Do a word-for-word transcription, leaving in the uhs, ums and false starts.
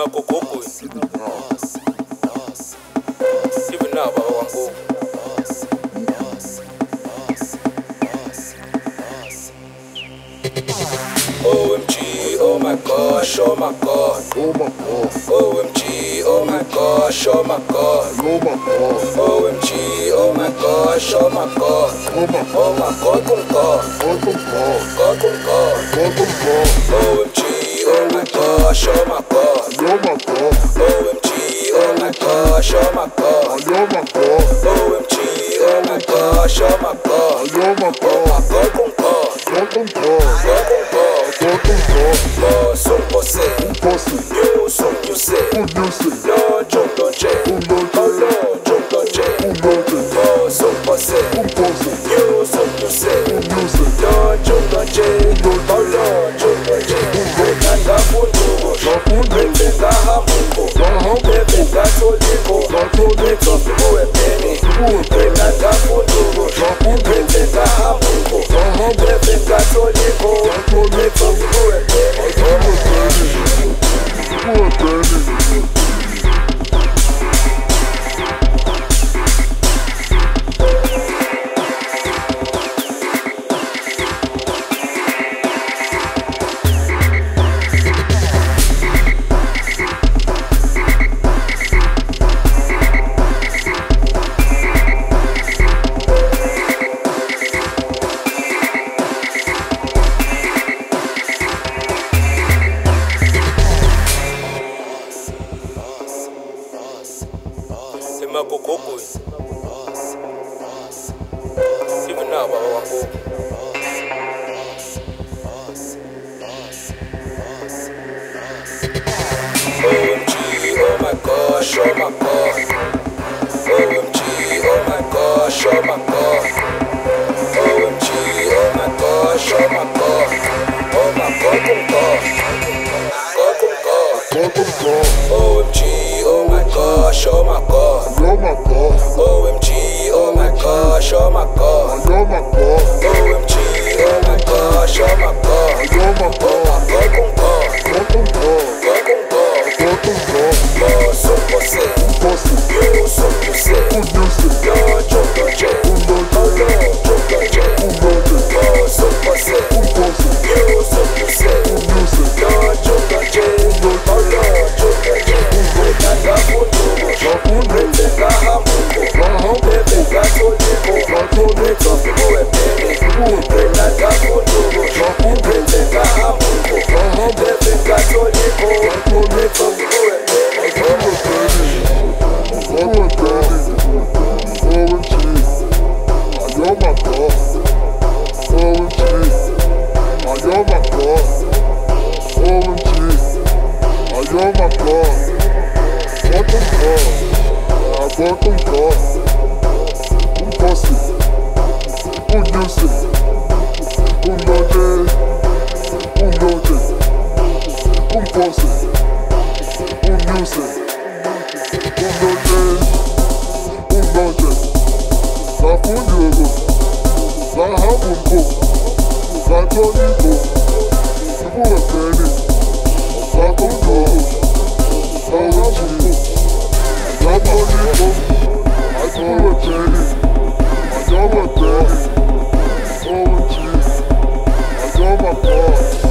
Magogogo. Even now, Baba Wango. O M G, oh my gosh, oh my god. Oh my god. O M G, oh my gosh, oh my god. Oh my god. O M G, oh my gosh, oh my god. Oh my Oh my god, oh god. god. Oh god. God, oh god. God, oh god. O M G, oh my gosh, oh my god. Oh my god. O M G, oh my gosh, oh my god. Oh my god. O M G, oh my gosh, oh my god. Oh my Oh god. my god, oh god. God, oh god. God, oh god. God, oh god. Oh, son posé. Pussy. You, son you say. Good music. No, jump, don't change. Good music. Oh, no, jump, don't change. Good music. Oh, son posé. Good pussy. You, son you say. Good music. No, jump, don't change. Oh, no, jump, don't change. Nanga fundugo. Nanga hamugo. Nanga toliko. Nanga fuwe peni. Nanga fundugo. Nanga hamugo. Nanga toliko. Nanga fuwe peni. Poor Benny. Magogogo. Even now, Baba Wango. O M G, oh my gosh, oh my god. O M G, oh my gosh, oh my god. O M G, oh my gosh, oh my god. Oh my god, oh god. God, oh god. God, oh god. O M G, oh my gosh, oh my god. Oh my god. O M G, oh my gosh, oh my god. Oh my god. O M G, oh my gosh, oh my god. Oh my god. Oh my god, oh god. God, oh god. God, oh god. God, oh god. Oh, son posé. Pussy. You, son you say. Good music. No, jump, don't change. Good Oh, music. no, jump, don't change. Good music. Oh, son posé. Good pussy. You, son you say. Good music. No, jump, don't change. Oh, no, jump, don't change. Nanga fundugo. Nanga hamugo. Nanga toliko. Nanga fuwe peni. Nanga fundugo. Nanga hamugo. Nanga toliko. Nanga fuwe peni. Poor Benny. O M G. Oh my god. O M G. Oh my god. O M G. Oh my god. God, oh god. God, oh god. Good pussy. Good music. Good logic. Good logic. Good pussy. Good music. Good logic. Good logic. La fundugo. La hamugo. La toliko. Fuwe peni. La fundugo. La hamugo. La toliko. Fuwe peni. I got my daddy. O M G. I got my God.